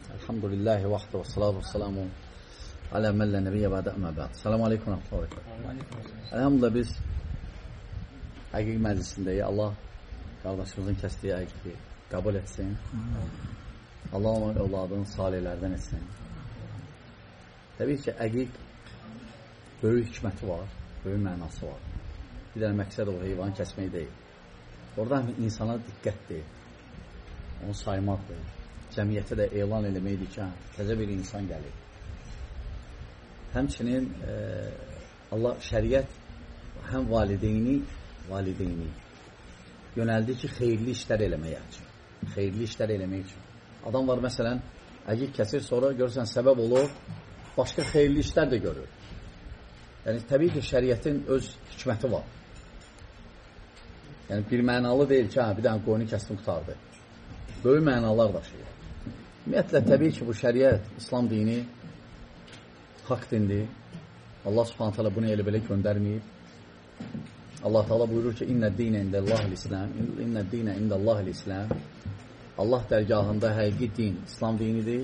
Elhamdülillahi vaxtı və salatu və salamu alə məllə nəbiyyə bədə əmə bəd. Selamu aleykum və rəhmətullah. Elhamdülillah biz həqiq məclisindəyik. Allah qardaşımızın kəsdiyi həqiqi qəbul etsin. Allah onun evladını salihlərdən etsin. Təbii ki, həqiq böyük hikməti var, böyük mənası var. Bir dənə məqsəd o heyvanı kəsmək deyil. Orada insana diqqətdir, onu saymaqdır. Cəmiyyətə də elan eləməkdir ki, təzə bir insan gəlir. Həmçinin Allah şəriət həm valideyni yönəldi ki, xeyirli işlər eləməyə üçün. Xeyirli işlər eləmək üçün. Adam var, məsələn, əgik kəsir, sonra görürsən, səbəb olur, başqa xeyirli işlər də görür. Yəni, təbii ki, şəriətin öz hikməti var. Yəni, bir mənalı deyil ki, bir dənə qoyunu kəsdim, qutardı. Böyük mənalar daşıyır. Ümumiyyətlə, təbii ki, bu şəriət, İslam dini haqq dindir. Allah subhanət hələ bunu elə belə göndərməyib. Allah Teala buyurur ki, İnnə dinə indəllahil-İslam, İnnə dinə indəllahil-İslam. Allah dərgahında həqiqi din, İslam dinidir.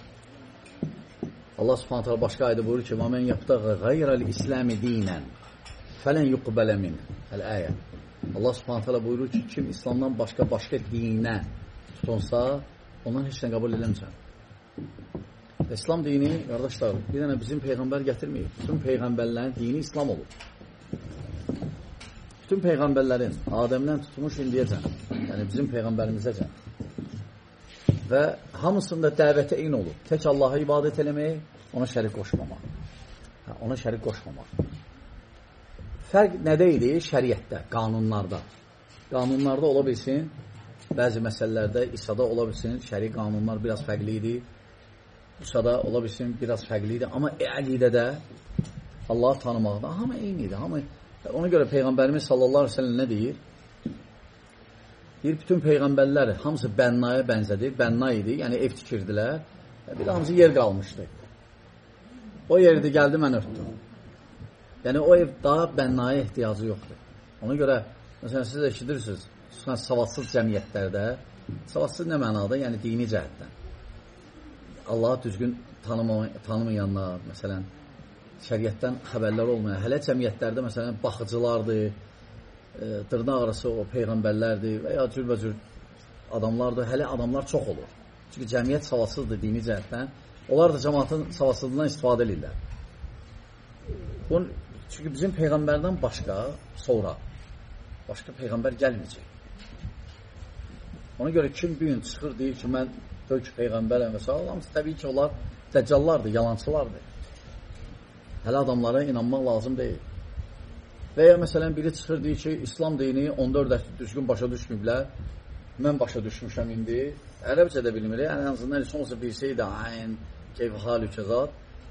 Allah subhanət hələ başqa ayda buyurur ki, وَمَنْ يَبْتَغَ غَيْرَ الْإِسْلَامِ دِينًا فَلَنْ يُقْبَلَ مِنْهُ Əl-əyə. Allah subhanət hələ buyurur ki, kim İslamdan başqa dinə tutunsa, ondan heç nə qəbul eləmsən. İslam dini, qardaşlar, bir dənə bizim Peyğəmbər gətirməyib. Bütün Peyğəmbərlərin dini İslam olur. Bütün Peyğəmbərlərin, Adəmdən tutmuş indiyəcən, yəni bizim Peyğəmbərimizəcən və hamısında dəvətə eyni olur. Tək Allaha ibadət eləmək, ona şərik qoşmamaq. Ona şərik qoşmamaq. Fərq nədə idi? Şəriətdə, qanunlarda. Qanunlarda ola bilsin, bəzi məsələlərdə, İsa'da ola bilsin, şəri qanunlar biraz fərqli idi. İsa'da ola bilsin, biraz fərqli idi. Amma əqidədə, Allahı tanımaqda hamı eyni idi. Ona görə Peyğəmbərimiz sallallahu aleyhi ve sellem nə deyir? Deyir, bütün Peyğəmbərlər hamısı bənnaya bənzədir. Bənna idi, yəni ev tikirdilər. Bir də hamısı yer qalmışdı. O yerdə gəldi, mən örtdüm. Yəni, o ev daha bənnaya ehtiyacı yoxdur. Ona görə, məsələn, siz eşidirsiniz, savadsız cəmiyyətlərdə, savadsız nə mənada? Yəni, dini cəhətdən. Allahı düzgün tanımayanlar, məsələn, şəriətdən xəbərlər olmayan, hələ cəmiyyətlərdə, məsələn, baxıcılardır, dırnaq arası o peyğəmbərlərdir və ya cürbəcür adamlardır, hələ adamlar çox olur. Çünki cəmiyyət savadsızdır dini cəhətdən. Onlar da cəmaatın savadsızlığından istifadə edirlər. Çünki bizim Peyğəmbərdən sonra başqa Peyğəmbər gəlməyəcək. Ona görə kim bir gün çıxır, deyir ki, mən böyük Peyğəmbərəm və s. Hamısı təbii ki, onlar dəccallardır, yalancılardır. Hələ adamlara inanmaq lazım deyil. Və ya məsələn, biri çıxır, deyir ki, İslam dini 14 dəfə düzgün başa düşməyiblər, mən başa düşmüşəm indi, ərəbcə də bilmirik, ən azından sonrası bilsəydi, ayn, keyf-halü kəzad,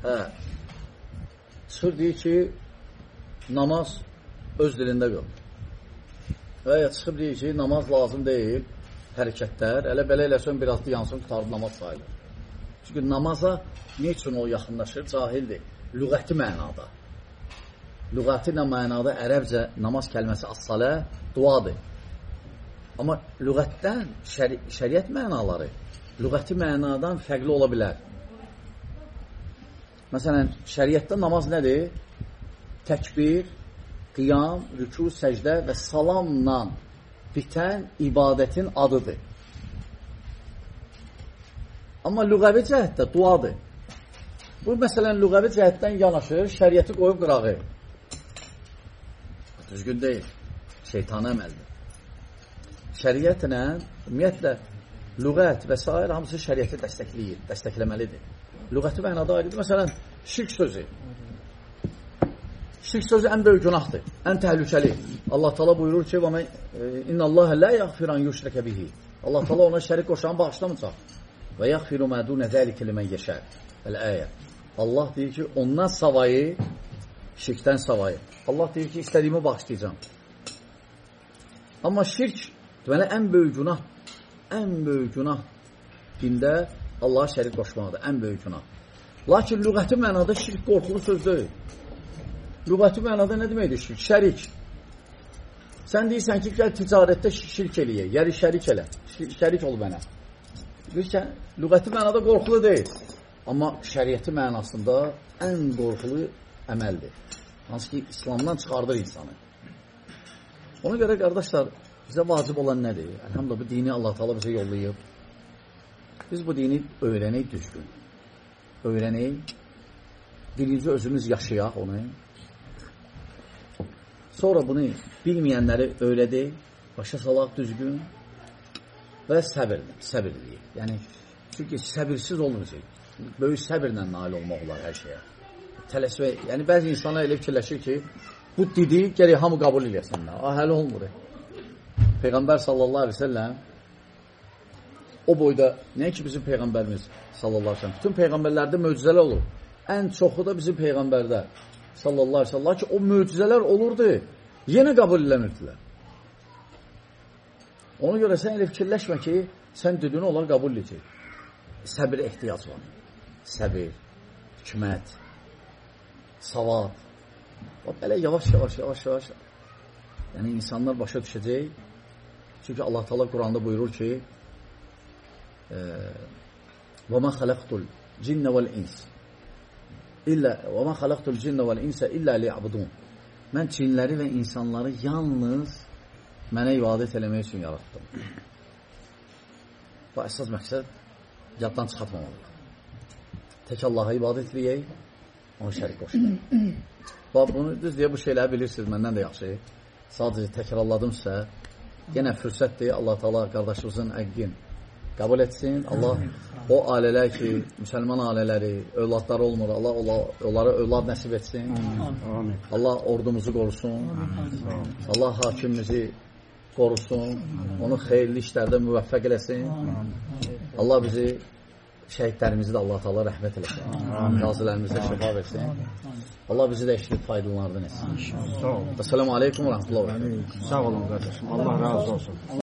çıxır, deyir ki, namaz öz dilində qıl. Və ya çıxıb deyir ki, namaz lazım deyil, hərəkətlər, elə belə eləsən, biraz da yansın, qutarıb namaz sayılır. Çünki namaza ne üçün o yaxınlaşır? Cahildir. Lüğəti mənada. Lüğəti mənada ərəbcə namaz kəlməsi as-salə duadır. Amma lüğətdən şəriət mənaları lüğəti mənadan fərqli ola bilər. Məsələn, şəriətdə namaz nədir? Təkbir, qiyam, rükû, səcdə və salamla bitən ibadətin adıdır. Amma lüğəvi cəhətdə duadır. Bu, məsələn, lüğəvi cəhətdən yanaşır, şəriəti qoyub qırağı. Düzgün deyil. Şeytana əməldir. Şəriətlə, ümumiyyətlə, lüğət və s. hamısı şəriəti dəstəkləyir, dəstəkləməlidir. Lüğəti mənada ayrıdır. Məsələn, şirk sözü. Şirk sözü ən böyük günahdır, ən təhlükəli. Allah Teala buyurur ki, İnna Allah la yaghfiran yushraka bihi. Allah Teala ona şərik qoşanı bağışlamayacaq. Və yaghfiru ma dun zalika limen yasha. Əl-əyə. Allah deyir ki, ondan savayı, şirkdən savayı. Allah deyir ki, istədiyimi bağışlayacağam. Amma şirk, deməli, ən böyük günah dində Allaha şərik qoşmaqdır, ən böyük günah. Lakin lüğəti mənada şirk qorxulu söz deyil. Lüğəti mənada nə deməkdir şirk? Şərik. Sən deyirsən ki, gəl ticarətdə şirk eləyək, yəni şərik elə. Şərik ol mənə. Bilirkən, lüğəti mənada qorxulu deyil. Amma şəriəti mənasında ən qorxulu əməldir. Hansı ki, İslamdan çıxardır insanı. Ona görə, qardaşlar, bizə vacib olan nədir? Əlhamdülillah, bu dini Allah Teala bizə yollayıb. Biz bu dini öyrənək düzgün. Öyrənək. Birinci özümüz yaşayaq onu. Sonra bunu bilməyənləri öyrədək. Başa salaq düzgün. Və səbirliyik. Yəni, çünki səbirsiz olmayacaq. Böyük səbirlə nail olmaq olar hər şeyə. Tələsvə, yəni bəzi insanlar elə fikirləşir ki, bu dedi, gərək hamı qəbul edəsinlər. Hələ olmur. Peyğəmbər sallallahu aleyhi ve selləm o boyda, nə ki bizim Peyğəmbərimiz sallallahu aleyhi ve selləm, bütün Peyğəmbərlərdə möcüzələr olur. Ən çoxu da bizim Peyğəmbərdə sallallahu aleyhi ve selləm. Lakin o möcüzələr olurdu, yenə qəbul edilmirdilər. Ona görə sən elə fikirləşmə ki, sən dediyini onlar qəbul edəcək. Səbir ehtiyac var. Səbir, hikmət, savad. Belə yavaş. Yəni, insanlar başa düşəcək. Çünki Allah Teala Quranda buyurur ki, وَمَا خَلَقْتُ الْجِنَّ وَالْإِنْسَ إِلَّا لِيَعْبُدُونَ Mən cinləri və insanları yalnız mənə ibadət eləmək üçün yaratdım. Bu əsas məqsəd yaddan çıxartmamalıdır. Tək Allaha ibadət eləyək, onu şərik qoşmayaq. Bunu düz deyə bu şeyləri bilirsiniz, məndən də yaxşı. Sadəcə təkrarladım sizə. Yenə fürsətdir, Allah Teala qardaşımızın əqqin qəbul etsin. Allah o ailələr ki, müsəlman ailələri, övladları olmur, Allah onlara övlad nəsib etsin. Allah ordumuzu qorusun. Allah hakimimizi qorusun. Onu xeyirli işlərdə müvəffəq eləsin. Allah bizi, şəhidlərimizi də Allah Teala rəhmət eləsin. Qazilərimizə şifa versin. Allah bizi də eşidib faydalardan etsin. Esselamu aleykum və rəhmətullah. Sağ olun qardaşım. Allah razı olsun.